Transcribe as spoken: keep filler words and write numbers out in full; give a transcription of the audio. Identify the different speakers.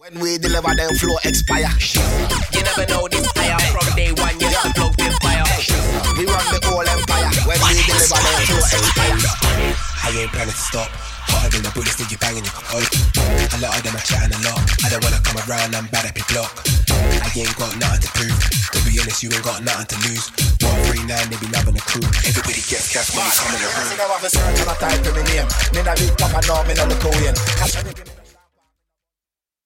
Speaker 1: When we deliver, them flow expire.
Speaker 2: You never know this higher from day one. You got plugged in fire.
Speaker 1: We run the whole empire. When we deliver, them flow expire.
Speaker 3: I ain't planning to stop. Hotter than the bullets that you banging you. Oh, a lot of them are chatting a lot. I don't wanna come around, I'm bad at the block. I ain't got nothing to prove. To be honest, you ain't got nothing to lose. one three nine, they be loving the crew. Everybody gets cash when you come in the room.
Speaker 1: I have a search and I type in my name. Me not big papa, no, me not look Korean.